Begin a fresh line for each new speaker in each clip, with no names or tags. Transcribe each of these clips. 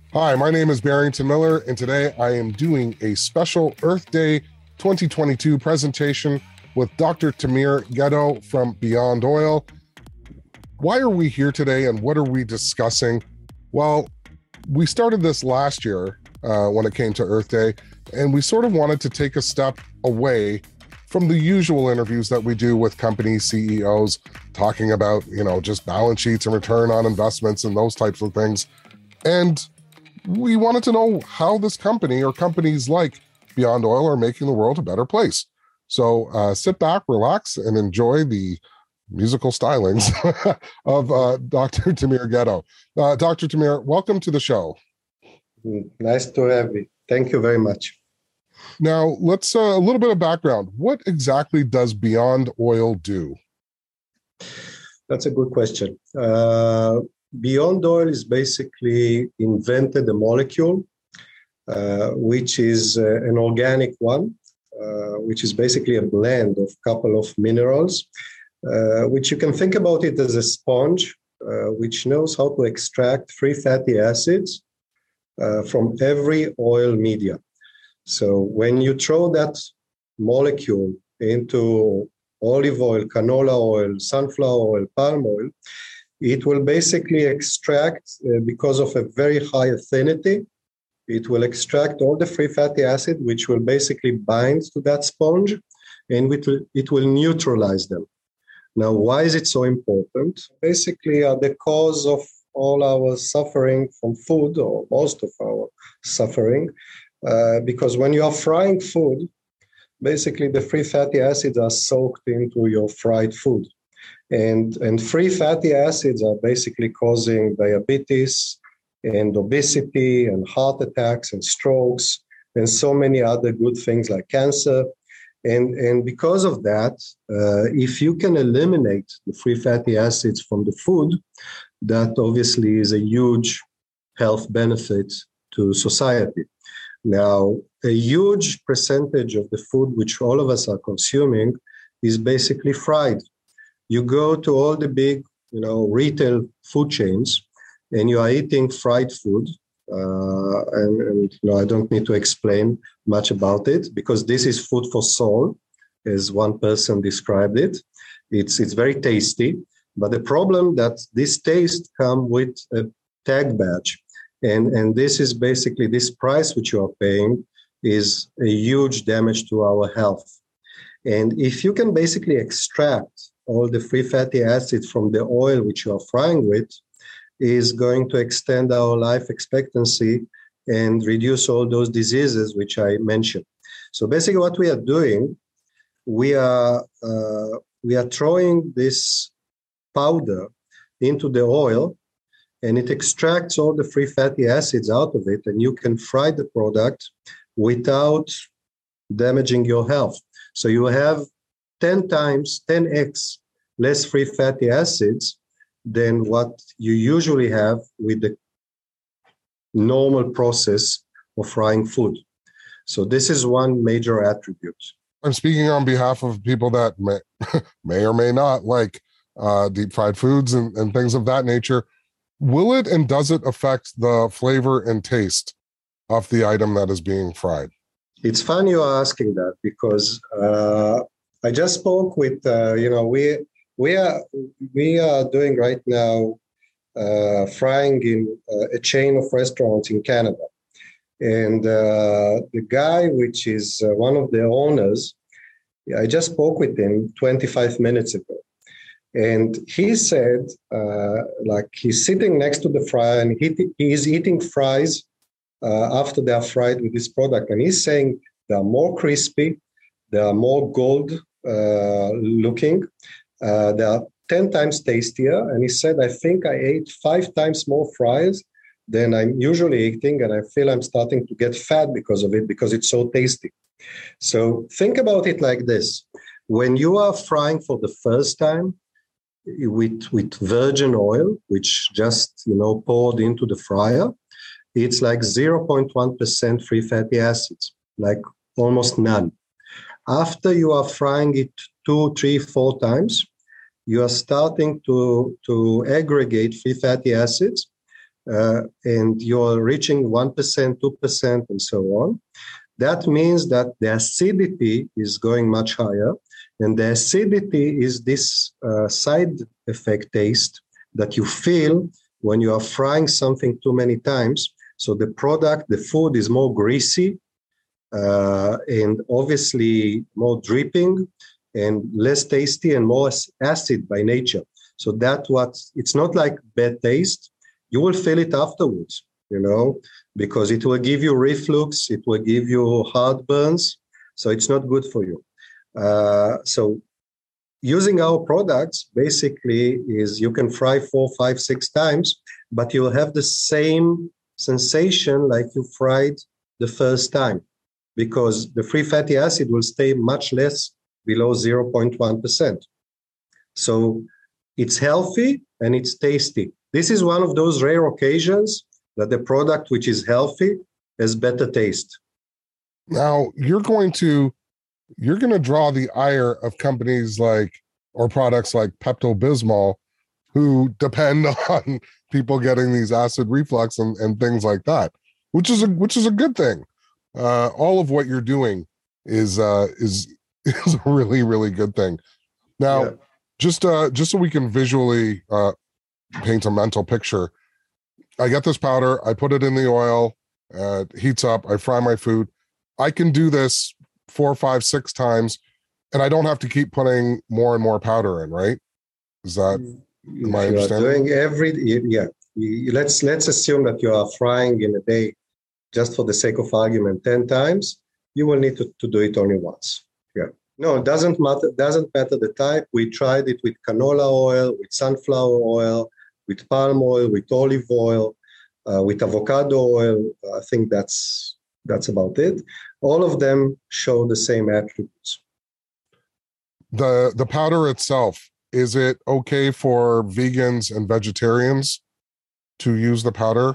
Hi, my name is Barrington Miller, and today I am doing a special Earth Day 2022 presentation with Dr. Tamir Ghetto from Beyond Oil. Why are we here today, and what are we discussing? Well, we started this last year when it came to Earth Day, and we sort of wanted to take a step away from the usual interviews that we do with company CEOs talking about, just balance sheets and return on investments and those types of things. And we wanted to know how this company or companies like Beyond Oil are making the world a better place. So sit back, relax, and enjoy the musical stylings of Dr. Tamir Ghetto. Dr. Tamir, welcome to the show.
Nice to have you. Thank you very much.
Now, let's a little bit of background. What exactly does Beyond Oil do?
That's a good question. Beyond Oil is basically invented a molecule, which is an organic one, which is basically a blend of a couple of minerals, which you can think about it as a sponge, which knows how to extract free fatty acids from every oil media. So when you throw that molecule into olive oil, canola oil, sunflower oil, palm oil, it will basically extract, because of a very high affinity, it will extract all the free fatty acid, which will basically bind to that sponge, and it will neutralize them. Now, why is it so important? Basically, the cause of all our suffering from food, or most of our suffering, because when you are frying food, basically the free fatty acids are soaked into your fried food. And free fatty acids are basically causing diabetes and obesity and heart attacks and strokes and so many other good things like cancer. And because of that, if you can eliminate the free fatty acids from the food, that obviously is a huge health benefit to society. Now, a huge percentage of the food which all of us are consuming is basically fried. You go to all the big, retail food chains, and you are eating fried food. And I don't need to explain much about it because this is food for soul, as one person described it. It's very tasty, but the problem that this taste comes with a tag badge, and this is basically this price which you are paying is a huge damage to our health. And if you can basically extract all the free fatty acids from the oil which you are frying with, is going to extend our life expectancy and reduce all those diseases which I mentioned. So basically what we are doing, we are throwing this powder into the oil, and it extracts all the free fatty acids out of it, and you can fry the product without damaging your health. So you have 10x less free fatty acids than what you usually have with the normal process of frying food. So this is one major attribute.
I'm speaking on behalf of people that may or may not like deep fried foods and things of that nature. Will it and does it affect the flavor and taste of the item that is being fried?
It's fun you are asking that because I just spoke with, we are doing right now frying in a chain of restaurants in Canada. And the guy, which is one of the owners, I just spoke with him 25 minutes ago. And he said, he's sitting next to the fryer and he is eating fries after they are fried with this product. And he's saying they are more crispy, they are more gold looking, they are 10 times tastier. And he said, I think I ate 5 times more fries than I'm usually eating. And I feel I'm starting to get fat because of it, because it's so tasty. So think about it like this. When you are frying for the first time with virgin oil, which just, poured into the fryer, it's like 0.1% free fatty acids, like almost none. After you are frying it 2, 3, 4 times, you are starting to aggregate free fatty acids, and you're reaching 1%, 2%, and so on, that means that the acidity is going much higher. And the acidity is this side effect taste that you feel when you are frying something too many times. So the product, the food is more greasy and obviously more dripping and less tasty and more acid by nature. So it's not like bad taste. You will feel it afterwards, because it will give you reflux, it will give you heartburns. So it's not good for you. So using our products basically is you can fry 4, 5, 6 times, but you'll have the same sensation like you fried the first time, because the free fatty acid will stay much less below 0.1%. So it's healthy and it's tasty. This is one of those rare occasions that the product which is healthy has better taste.
Now you're going to draw the ire of companies or products like Pepto-Bismol, who depend on people getting these acid reflux and things like that, which is a good thing. All of what you're doing is a really, really good thing. Now, yeah. Just so we can visually paint a mental picture, I get this powder, I put it in the oil, it heats up, I fry my food. I can do this 4, 5, 6 times, and I don't have to keep putting more and more powder in, right? Is that my understanding?
Let's assume that you are frying in a day, just for the sake of argument, 10 times. You will need to do it only once. Yeah. No, it doesn't matter. Doesn't matter the type. We tried it with canola oil, with sunflower oil, with palm oil, with olive oil, with avocado oil. I think that's about it. All of them show the same attributes.
The powder itself, is it okay for vegans and vegetarians to use the powder?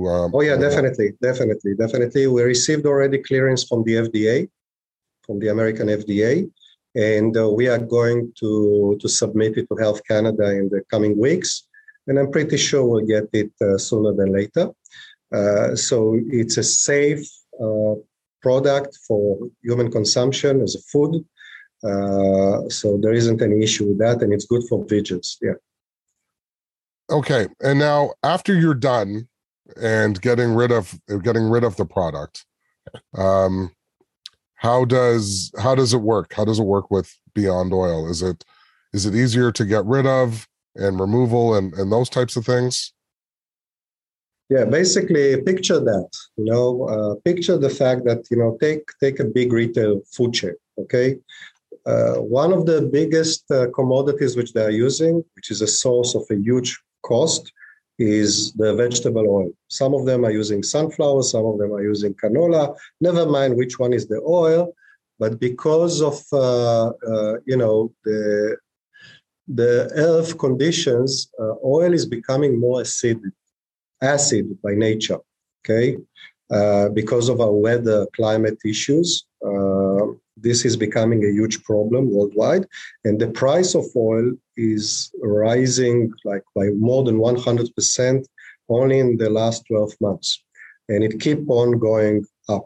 Definitely. We received already clearance from the FDA, from the American FDA, and we are going to submit it to Health Canada in the coming weeks, and I'm pretty sure we'll get it sooner than later. So it's a safe product for human consumption as a food. So there isn't any issue with that, and it's good for vegans. Yeah.
Okay, and now after you're done and getting rid of the product, how does it work? How does it work with Beyond Oil? Is it easier to get rid of and removal and those types of things?
Yeah, basically picture that. Picture the fact that take a big retail food chain. Okay. One of the biggest commodities which they are using, which is a source of a huge cost, is the vegetable oil. Some of them are using sunflower, some of them are using canola, never mind which one is the oil, but because of the earth conditions, oil is becoming more acid by nature, okay? Because of our weather, climate issues, this is becoming a huge problem worldwide. And the price of oil is rising by more than 100% only in the last 12 months. And it keeps on going up.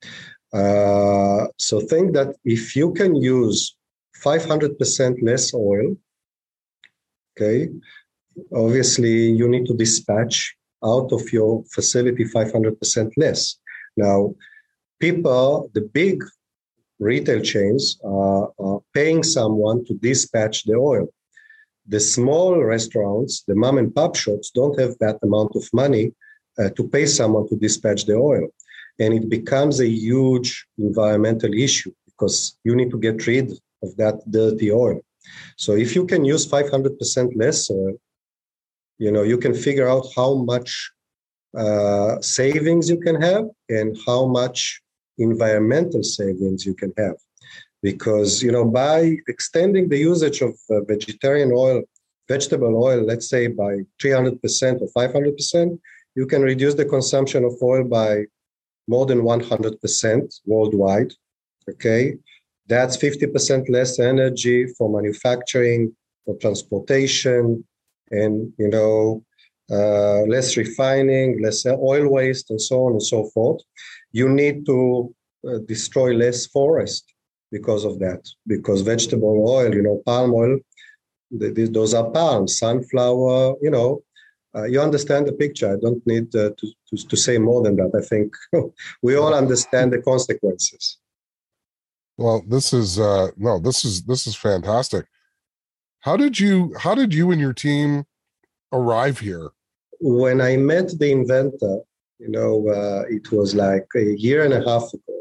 So think that if you can use 500% less oil, okay, obviously you need to dispatch out of your facility 500% less. Now, the big retail chains are paying someone to dispatch the oil. The small restaurants, the mom and pop shops, don't have that amount of money to pay someone to dispatch the oil. And it becomes a huge environmental issue because you need to get rid of that dirty oil. So if you can use 500% less oil, you can figure out how much savings you can have and how much environmental savings you can have. Because, by extending the usage of vegetable oil, let's say by 300% or 500%, you can reduce the consumption of oil by more than 100% worldwide, okay? That's 50% less energy for manufacturing, for transportation, and, less refining, less oil waste, and so on and so forth. You need to destroy less forest because of that, because vegetable oil, palm oil, those are palms, sunflower, you understand the picture. I don't need to say more than that. I think we all understand the consequences.
Well, this is this is fantastic. How did you and your team arrive here?
When I met the inventor, it was like a year and a half ago.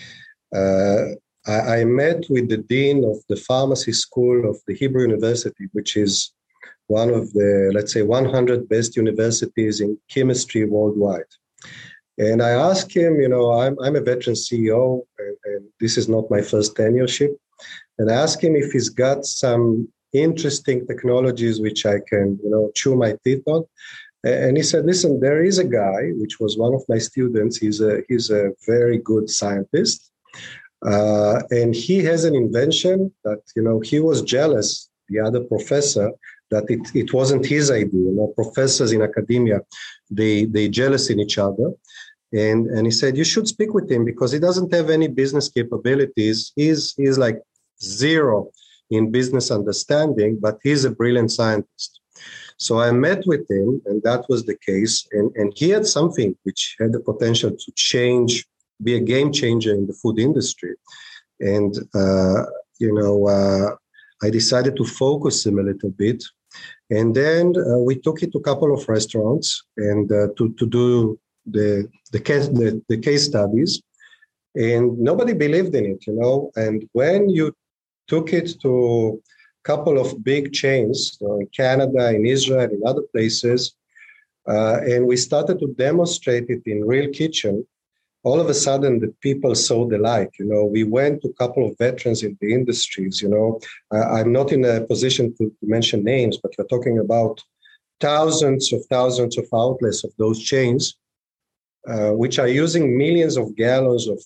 I met with the dean of the pharmacy school of the Hebrew University, which is one of the, let's say, 100 best universities in chemistry worldwide. And I asked him, I'm a veteran CEO, and this is not my first tenureship. And I asked him if he's got some interesting technologies which I can, chew my teeth on. And he said, listen, there is a guy, which was one of my students. He's a very good scientist. And he has an invention that, he was jealous, the other professor, that it wasn't his idea. Professors in academia, they jealous in each other. And he said, you should speak with him because he doesn't have any business capabilities. He's like zero in business understanding, but he's a brilliant scientist. So I met with him, and that was the case. And he had something which had the potential to change, be a game changer in the food industry. And, I decided to focus him a little bit. And then we took it to a couple of restaurants and to do the case studies. And nobody believed in it, And when you took it to a couple of big chains in Canada, in Israel, in other places, and we started to demonstrate it in real kitchen, all of a sudden the people saw the light. We went to a couple of veterans in the industries. I'm not in a position to mention names, but we're talking about thousands of outlets of those chains, which are using millions of gallons of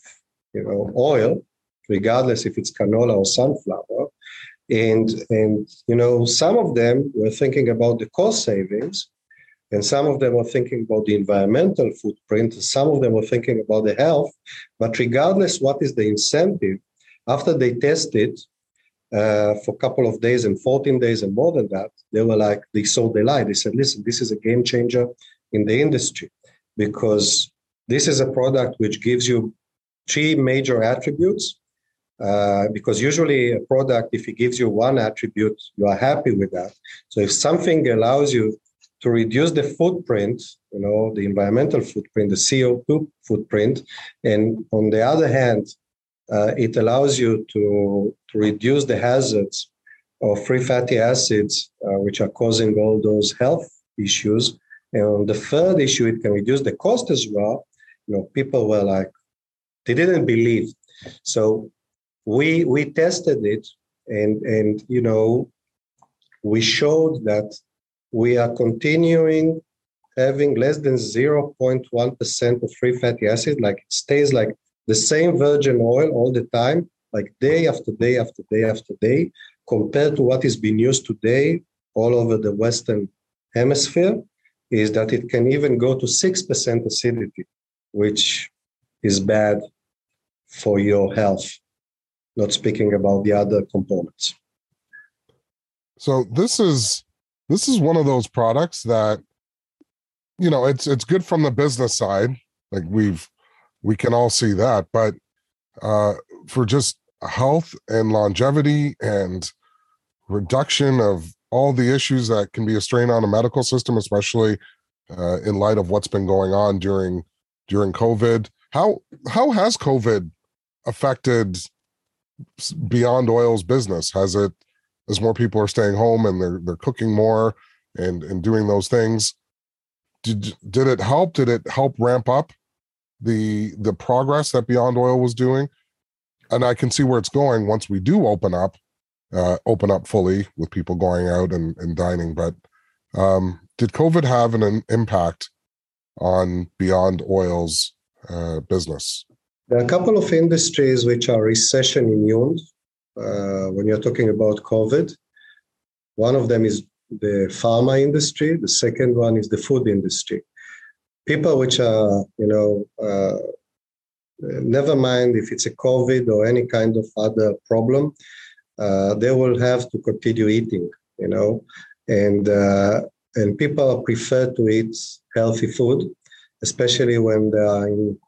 oil, regardless if it's canola or sunflower. And some of them were thinking about the cost savings, and some of them were thinking about the environmental footprint, and some of them were thinking about the health. But regardless what is the incentive, after they tested for a couple of days and 14 days and more than that, they saw the light. They said, listen, this is a game changer in the industry because this is a product which gives you three major attributes. Because usually a product, if it gives you one attribute, you are happy with that. So if something allows you to reduce the footprint, the environmental footprint, the CO2 footprint, and on the other hand, it allows you to reduce the hazards of free fatty acids, which are causing all those health issues. And on the third issue, it can reduce the cost as well. People were like, they didn't believe. So we tested it, and we showed that we are continuing having less than 0.1% of free fatty acid. Like it stays like the same virgin oil all the time, like day after day after day after day, compared to what is being used today all over the Western Hemisphere, is that it can even go to 6% acidity, which is bad for your health. Not speaking about the other components.
So this is one of those products that, it's good from the business side. Like we can all see that, but for just health and longevity and reduction of all the issues that can be a strain on a medical system, especially in light of what's been going on during COVID. How has COVID affected Beyond Oil's business? As more people are staying home and they're cooking more and doing those things, did it help? Did it help ramp up the progress that Beyond Oil was doing? And I can see where it's going once we do open up fully with people going out and dining. But did COVID have an impact on Beyond Oil's business?
There are a couple of industries which are recession immune when you're talking about COVID. One of them is the pharma industry. The second one is the food industry. People which are, never mind if it's a COVID or any kind of other problem, they will have to continue eating, and people prefer to eat healthy food, especially when they are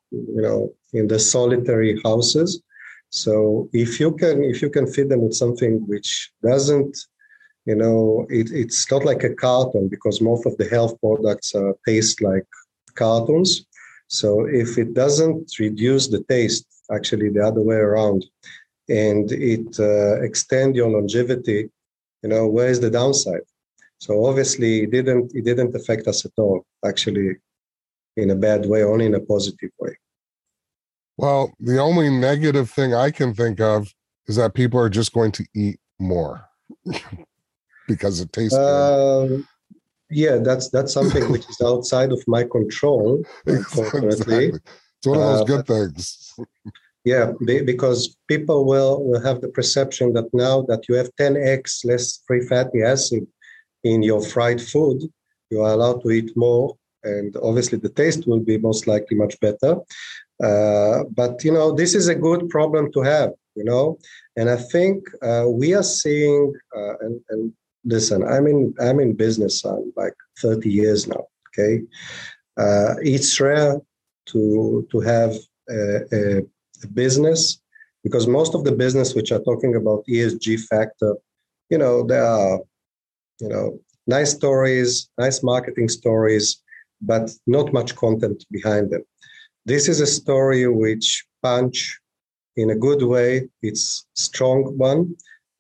in the solitary houses. So if you can feed them with something which doesn't, it's not like a carton, because most of the health products taste like cartons. So if it doesn't reduce the taste, actually the other way around, and it extend your longevity, where is the downside? So obviously it didn't affect us at all, actually, in a bad way, only in a positive way.
Well, the only negative thing I can think of is that people are just going to eat more because it tastes good.
Yeah, that's something which is outside of my control, unfortunately.
Exactly. It's one of those good things.
Yeah, because people will have the perception that now that you have 10x less free fatty acid in your fried food, you are allowed to eat more, and obviously the taste will be most likely much better. But this is a good problem to have, and I think we are seeing and listen, I'm in business like 30 years now. Okay, it's rare to have a business, because most of the business which are talking about ESG factor, there are nice stories, nice marketing stories, but not much content behind them. This is a story which punch in a good way. It's strong one.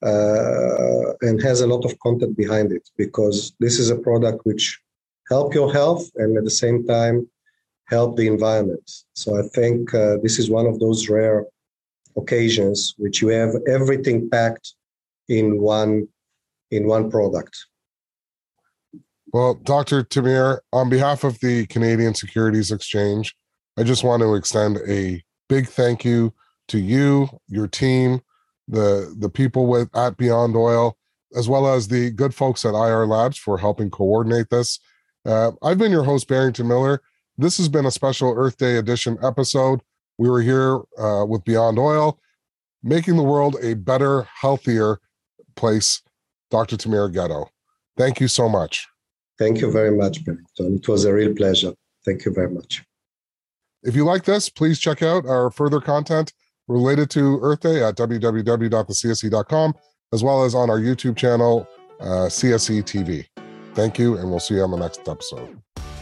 And has a lot of content behind it, because this is a product which help your health and at the same time help the environment. So I think this is one of those rare occasions which you have everything packed in one product.
Well, Dr. Tamir, on behalf of the Canadian Securities Exchange, I just want to extend a big thank you to you, your team, the people at Beyond Oil, as well as the good folks at IR Labs for helping coordinate this. I've been your host, Barrington Miller. This has been a special Earth Day edition episode. We were here with Beyond Oil, making the world a better, healthier place. Dr. Tamir Ghetto, thank you so much.
Thank you very much, Barrington. It was a real pleasure. Thank you very much.
If you like this, please check out our further content related to Earth Day at www.thecse.com, as well as on our YouTube channel, CSE TV. Thank you, and we'll see you on the next episode.